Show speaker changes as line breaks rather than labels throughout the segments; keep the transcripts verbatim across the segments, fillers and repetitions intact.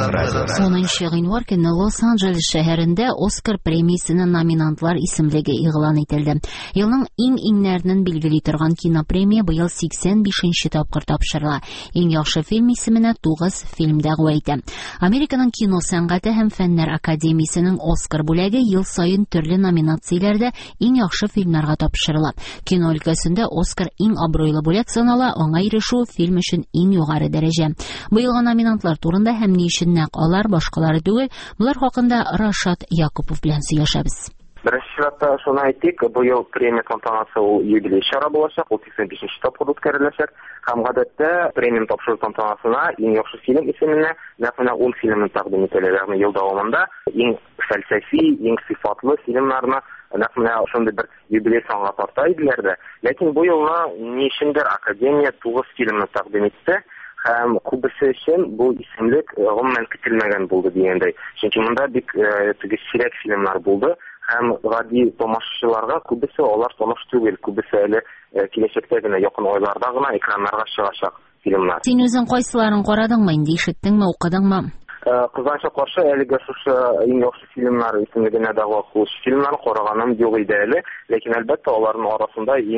унынчы гыйнвар көнне Лос-Анджелес шәһәрендә Оскар премиясенең номинантлар исемлеге игълан ителде. Елның иң иңнәреннән билгели торган кинопремия быел сиксән бишенче тапкыр тапшырыла. Иң яхшы фильм исеменә тугыз фильм дәгъва итә. Американың кино сәнгате һәм фәннәр академиясенең Оскар бүләге ел саен төрле номинацияләрдә иң яхшы фильмнарга тапшырыла. Кино өлкәсендә Оскар иң абруйлы бүләк санала, аңа ирешү фильм өчен иң югары дәрәҗә. Быелгы номинантлар турында һәм ни өчен нәкъ алар, башкалары түгел, булар хакында Рашат Якупов белән сөйләшәбез.
Беренче чиратта шуны әйтик, быел премия тантанасы ул юбилей чара булачак, ул сиксән бишенче тапкыр үткәреләчәк. Һәм гадәттә премия тапшыру тантанасына иң яхшы фильм исеменә нәкъ ун фильмны тәкъдим ителә. Ягъни ел дәвамында иң фәлсәфи, иң сыйфатлы фильмнарны нәкъ шундый бер юбилей санга тарта иделәр дә. Ләкин бу елны ни өчендер академия тугыз фильмны тәкъдим итте. Һәм күбесе өчен бу исемлек гомумән көтелмәгән булды дигәндәй. Чөнки монда бик теге сирәк фильмнар булды. Һәм гади тамашачыларга күбесе алар таныш түгел, күбесе әле киләчәктә генә, якын айларда гына экраннарга чыгачак фильмнар.
Син үзең кайсыларын карадыңмы инде, ишеттеңме, укыдыңмы?
Кызганча каршы әлегә шушы иң яхшы фильмнар исемлегенә дәгъва кылучы фильмнарны караганым юк иде әле, ләкин әлбәттә аларның арасында иң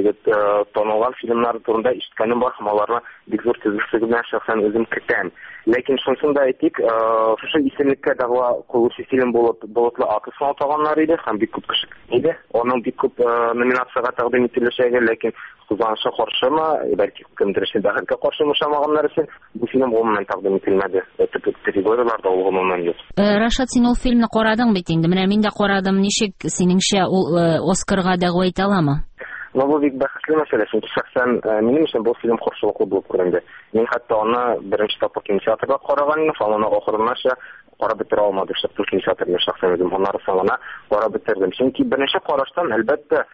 танылган фильмнар турында ишеткәнем бар һәм аларны бик зур тизлек белән шәхсән үзем көтәм. Ләкин шунысын да әйтик, шушы исемлеккә дәгъва кылучы фильм булып Болытлы аты саналган иде һәм бик күп кеше иде. Аның бик күп номинациягә тәкъдим ителәчәге, ләкин кызганыча каршымы, бәлки кемдер өчен бәхеткә каршы ошамаганнар өчен бу фильм гомумән тәкъдим ителмәде. Төп категорияларда ул гомумән юк.
Рашат, син ул фильмны карадың бит инде. Менә мин дә карадым. Ничек синеңчә ул Оскарга дәгъва итә аламы?
Но бу бик бәхетле мәсьәлә, чөнки шәхсән минем өчен бу фильм каршылыклы булып күренде. Мин хәтта аны беренче тапкыр кинотеатрда караган идем, һәм аны ахырынача карап бетерә алмадым. Шәхсән кинотеатрда шәхсән үзем аннары соңына карап бетердем. Чөнки беренче караштан әлбәттә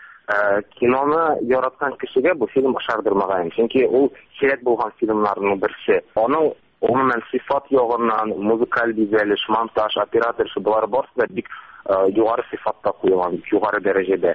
киноны яраткан кешегә бу фильм ошардырмаган. Чөнки ул сирәк булган фильмнарның берсе. Аның гомумән сыйфат ягыннан, музыкаль бизәлеш, монтаж, оператор шулар барысы да бик югары сыйфатта куелган, югары дәрәҗәдә.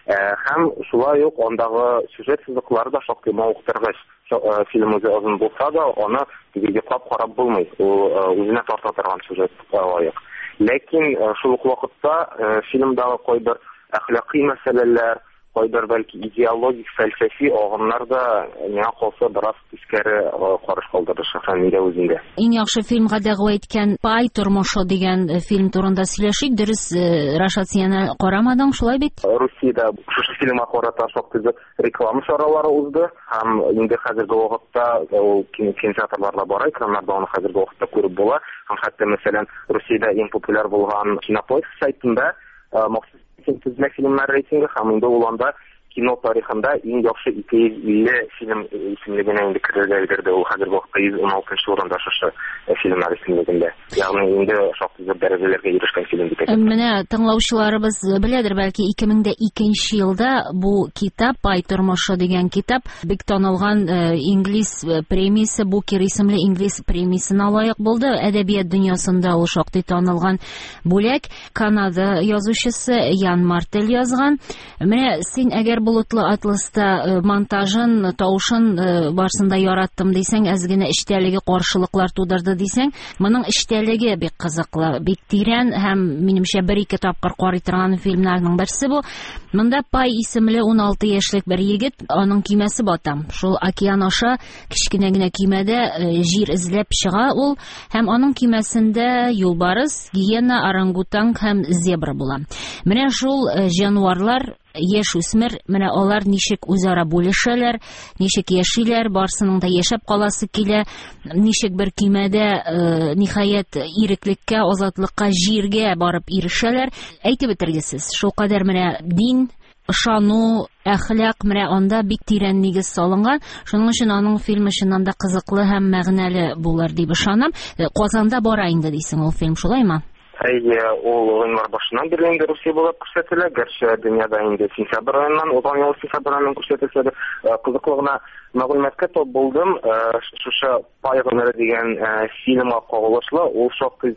Һәм шулай ук андагы сюжет сызыклары да шактый мавыктыргыч. Фильм үзе озын булса да, аны йоклап карап булмый. Ул үзенә тарта торган сюжет лаек. Ләкин шул ук вакытта фильмдагы кайбер әхлакый мәсьәләләр, кайбер бәлки идеологик, фәлсәфи агымнар да миңа калса бераз тискәре караш калдырды шәхсән миндә үзендә.
Иң яхшы фильмга дәгъва иткән Пай тормышы дигән фильм турында сөйләшик. Дөрес, Рашат, син карамадың, шулай бит?
Русиядә шушы фильмга карата шактый реклама чаралары узды һәм инде хәзерге вакытта ул кинотеатрларда бара, экраннарда аны хәзерге вакытта күреп була. Һәм хәтта мәсәлән Русиядә иң популяр булган Кинопоиск сайтында махсус тизлек фильмнар рейтинги һәм инде ул анда кино тарихында иң яхшы ике йөз илле фильм исемлегенә инде керергә өлгерде. Ул хәзерге вакытта йөз он алтынчы урында шушы фильмнар исемлегендә. Ягъни инде шактый зур дәрәҗәләргә ирешкән фильм дип әйтәм.
Менә тыңлаучыларыбыз беләдер, бәлки ике мең икенче елда бу китап, Пай тормышы дигән китап, бик танылган инглиз премиясе, Букер исемле инглиз премиясенә лаек булды. Әдәбият дөньясында ул шактый танылган бүләк. Канада язучысы Ян Мартель язган. Менә син әгәр Болытлы атласта монтажын, тавышын барсында яраттым дисәң, әз генә эчтәлеге каршылыклар тудырды дисәң, моның эчтәлеге бик кызыклы, бик тирән һәм минемчә бер-ике тапкыр карый торган фильмнарның берсе бу. Монда Пай исемле ун алты яшьлек бер егет, аның көймәсе бата. Шул океан аша кичкенә генә көймәдә җир эзләп чыга ул, һәм аның көймәсендә юлбарыс, гиена, орангутанг һәм зебра була. Менә шул җанварлар, яшь үсмер, менә алар ничек үзара бүлешәләр, ничек яшиләр, барсының да яшәп каласы килә, ничек бер көймәдә ниһаять иреклеккә, азатлыкка, җиргә барып ирешәләр. Әйтеп бетергесез, шулкадәр менә дин, ышану, әхлак, менә анда бик тирән нигез салынган. Шуның өчен аның фильм өчен да кызыклы һәм мәгънәле булыр дип ышанам. Казанда бара инде дисең ул фильм, шулаймы?
Әйе, ул гыйнвар башыннан бирле инде Русия булып күрсәтелә. Гәрчә дөньяда инде сентябрь аеннан, узган ел сентябрь аеннан күрсәтелсә дә, кызыклы гына мәгълүматка топ булдым. Шушы Пай гомере дигән фильмга кагылышлы, ул шактый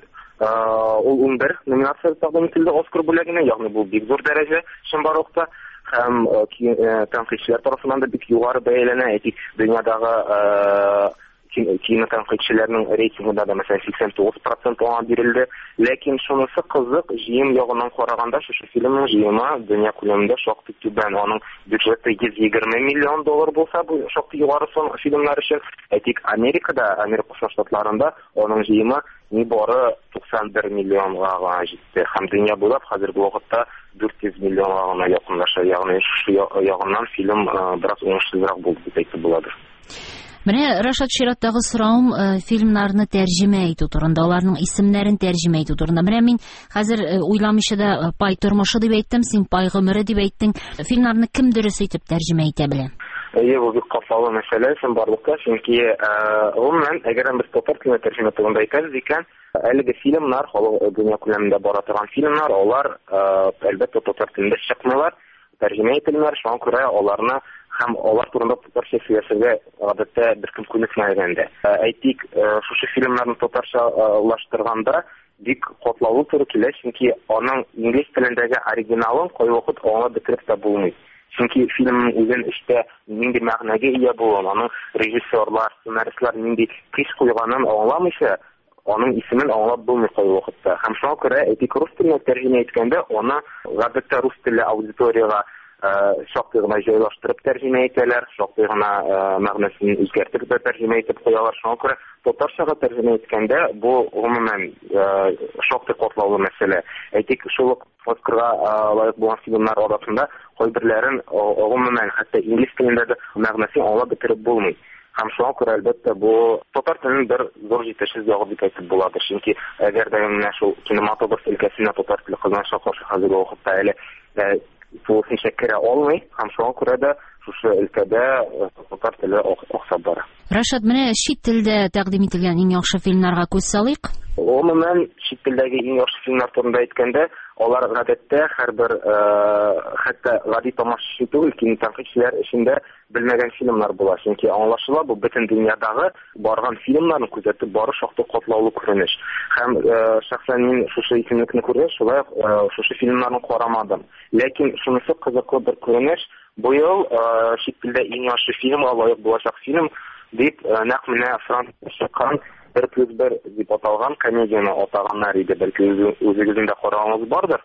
ул ун бер номинация тәкъдим ителде Оскар бүләгенә, ягъни бу бик зур дәрәҗә чынбарлыкта. Һәм тәнкыйтьчеләр тарафыннан да бик югары бәяләнә. Әйтик, дөньядагы кинотанкыйтчыларның рейтингында да мәсәлән сиксән тугыз процент аңа бирелде. Ләкин шунысы кызык, җыем ягыннан караганда шушы фильмның җыемы дөнья күләмендә шактый түбән. Аның бюджеты йөз егерме миллион доллар булса, бу шактый югары сан фильмнар өчен. Әйтик, Америкада, Америка Штатларында аның җыемы нибары туксан бер миллионга гына җитте. Һәм дөнья буйлап хәзерге вакытта дүрт йөз миллионга гына якынлаша. Ягъни шу ягыннан фильм бераз уңышсызрак булды дип әйтеп буладыр.
Менә Рашат чираттагы сораум фильмнарны тәрҗемә итү турында, аларның исемнәрен тәрҗемә итү турында. Менә мин хәзер уйламыйча да пай тормышы дип әйттем, син пай гомере дип әйттең. Фильмнарны кем дөрес итеп тәрҗемә итә белә?
Әйе, бу бик катлаулы мәсьәлә, син барлыкка, чөнки гомумән, әгәр без татар теленә тәрҗемә итгәндә әйтәбез икән, әлеге фильмнар, халык дөнья күләмендә бара торган фильмнар, алар әлбәттә татар телендә чыкмыйлар, тәрҗемә ителәләр, шуңа күрә аларны һәм алар турында татарча сөйләшергә гадәттә беркем күнекмәгәндә. Әйтик, шушы фильмнарны татарчалаштырганда бик катлаулы туры килә, чөнки аның инглиз телендәге оригиналын кайвакыт аңлап бетереп тә булмый. Чөнки фильмның үзен эштә нинди мәгънәгә ия булуын, аның режиссерлар, сценаристлар нинди көч куйганын аңламыйча, аның исемен аңлап булмый кайвакытта. Һәм шуңа күрә әйтик, рус теленә тәрҗемә иткәндә, аны гадәттә рус телле аудиторияга шактый гына җайлаштырып тәрҗемә итәләр, шактый гына мәгънәсен үзгәртеп тәрҗемә итеп куялар. Шуңа күрә татарчага тәрҗемә иткәндә бу гомумән шактый катлаулы мәсьәлә. Әйтик, шул ук Оскарга лаек булган фильмнар арасында кайберләрен гомумән хәтта инглиз телендә дә мәгънәсен аңлап бетереп булмый. Һәм шуңа күрә әлбәттә бу татар теленең бер зур җитешсез ягы дип әйтеп буладыр. Чөнки әгәр дә менә шул кинематограф өлкәсенә татар теле кызганычка каршы хәзерге вакытта әле тулысынча керә алмый, һәм шуңа күрә дә шушы өлкәдә татар теле аксап бара.
Рашат, менә чит телдә тәкъдим ителгән иң яхшы фильмнарга күз салыйк.
Гомумән, чит телдәге иң яхшы фильмнар турында әйткәндә, алар гадәттә һәрбер хәтта гади тамашачы түгел, кинотанкыйтчылар эчендә белмәгән фильмнар була. Чөнки аңлашыла, бу бөтен дөньядагы барган фильмнарны күзәтеп бары шактый катлаулы күренеш. Һәм шәхсән мин шушы исемлекне күргәч, шулай шушы фильмнарны карамадым. Ләкин шунысы кызыклы бер күренеш, бу ел чит телдә иң яхшы фильмга лаек булачак фильм дип нәкъ менә Французда чыккан бер плюс бер дип аталган комедияны атаганнар иде. Бәлки үзегездә караганыз бардыр.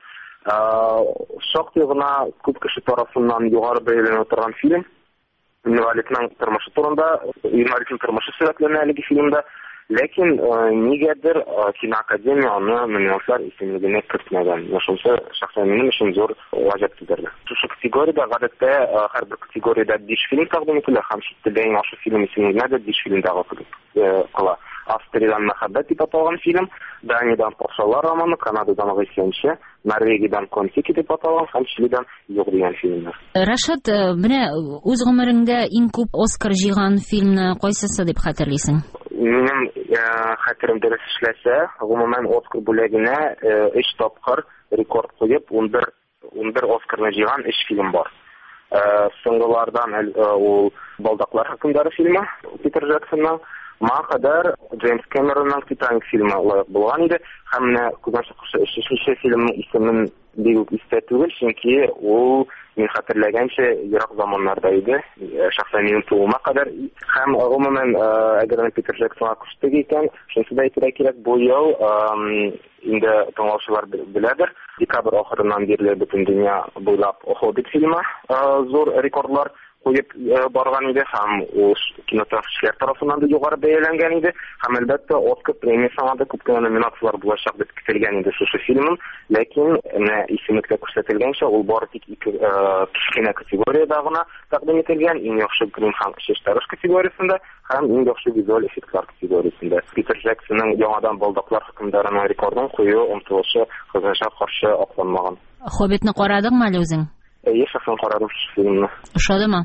Шактый гына күп кеше тарафыннан югары бәяләнә торган фильм. Инвалидның тормышы турында, инвалидның тормышы сурәтләнә әлеге фильмда. Ләкин нигәдер киноакадемия аны Мөнәфәр исемлегенә кертмәгән. Шунысы шәхсән минем өчен зур гаҗәп китерде. Шушы категориядә гадәттә һәрбер категориядә биш фильм тәкъдим ителә, һәм чит телдә иң яхшы фильм исеменә дә биш фильм тәкъдим кыла. Австриядән мәхәббәт дип аталган фильм, Даниядән Патшалар романы, Канададан Гыйсенче, Норвегиядән Конфеки дип аталган һәм Чилидән Юк дигән фильмнар.
Рашат, менә үз гомереңдә иң күп Оскар җыйган фильмны кайсысы дип хәтерлисең?
Минем хәтерем дөрес эшләсә, гомумән Оскар бүләгенә өч тапкыр рекорд куеп, ун бер Оскарны җыйган өч фильм бар. Соңгылардан ул Балдаклар хакындагы фильмы, Питер Джексонның, моңа кадәр Джеймс Кэмеронның Титаник фильмы лаек булган иде. Һәм менә күргәнчә өченче фильмның исемен бик истә түгел, чөнки ул мин хәтерләгәнчә ерак заманнарда иде, шәхсән минем тууыма кадәр. Һәм гомумән, әгәр Питер Джексонга күчтек икән, шунысы да әйтергә кирәк, бу ел инде тыңлаучылар беләдер, декабрь ахырыннан бирле бөтен дөнья буйлап Хоббит фильмы зур рекордлар куеп барган иде, һәм ул кинотанкыйтчылар тарафыннан да югары бәяләнгән иде. Һәм әлбәттә Оскар премиясына да күп кенә номинациялар булачак дип көтелгән иде шушы фильмның. Ләкин менә исемлеккә күрсәтелгәнчә, ул бары тик ике кечкенә категориядә гына тәкъдим ителгән, иң яхшы грим һәм чыгыш категориясендә һәм иң яхшы визуаль эффектлар категориясендә. Питер Джексонның яңадан Балдаклар хакындагы рекордын кую омтылышы кызганычка каршы акланмаган.
Хоббитны карадыңмы әле үзең?
Әйе, шәхсән карадым шушы фильмны.
Ошадымы?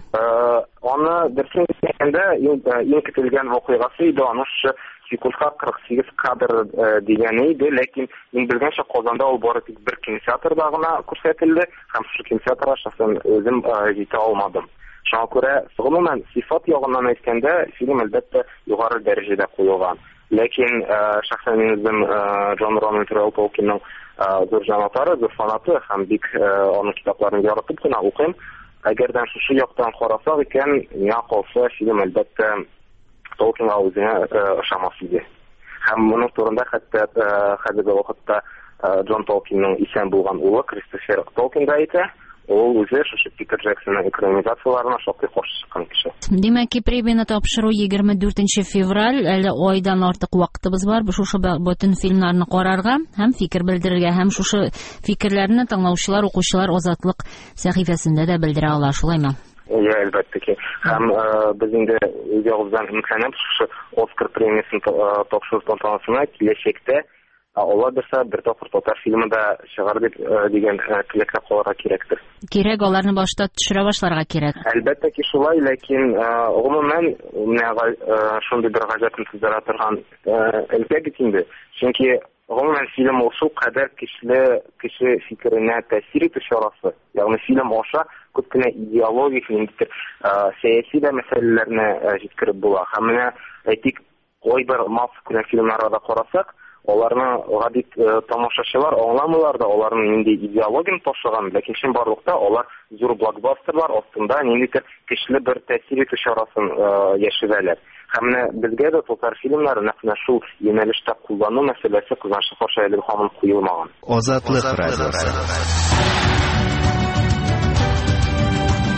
Аны дөресен әйткәндә, иң көтелгән вакыйгасы иде, аны шушы секундка кырык сигез кадр дигән иде, ләкин мин белгәнчә Казанда ул бары тик бер кинотеатрда гына күрсәтелде, һәм шушы кинотеатрга шәхсән үзем җитә алмадым. Шуңа күрә, гомумән, сифат ягыннан әйткәндә, фильм әлбәттә югары дәрәҗәдә куелган. Ләкин шәхсән мин үзем Джон Рональд Толкинның зур җанатары, зур фанаты һәм бик аның китапларын яратып кына укыйм. Әгәрдән шушы яктан карасак икән, миңа калса, фильм әлбәттә Толкинга үзенә ошамас иде. Һәм моның турында хәтта хәзерге вакытта Джон Толкинның исән булган улы Кристофер Толкин да әйтә. Ул үзе шушы Питер Джексонның экранизацияларына шактый каршы чыккан кеше.
Димәк, премияны тапшыру егерме дүртенче февраль, әле айдан артык вакытыбыз бар. Шушы бөтен фильмнарны карарга һәм фикер белдерергә, һәм шушы фикерләрне тыңлаучылар, укучылар Азатлык сәхифәсендә дә белдерә ала, шулаймы?
Я, әлбәттә ки. Һәм без инде үзебездән үмитләнеп, шушы Оскар премиясын тапшыру тантанасына киләчәктә Алла берсә бер тапкыр татар фильмы да чыгар дип дигән теләккә калырга кирәктер.
Кирәк, аларны башта төшерә башларга кирәк.
Әлбәттә ки шулай, ләкин гомумән менә шундый бер гаҗәпне тудыра торган өлкә бит инде. Чөнки гомумән фильм ул шул кадәр көчле кеше фикеренә тәэсир итү чарасы. Ягъни фильм аша күп кенә идеологик, ниндидер сәяси дә мәсьәләләрне җиткереп була. Һәм менә әйтик, кайбер масс күрә фильмнарда карасак, аларны гади тамашачылар аңламыйлар да аларның нинди идеологияны ташыган, ләкин чын барлыкта алар зур блокбастерлар астында ниндидер көчле бер тәэсир итү чарасын яшерәләр. Һәм менә безгә дә татар фильмнары нәкъ шул юнәлештә куллану мәсьәләсе кызганычка каршы әле һаман куелмаган.
Азатлык радиосы.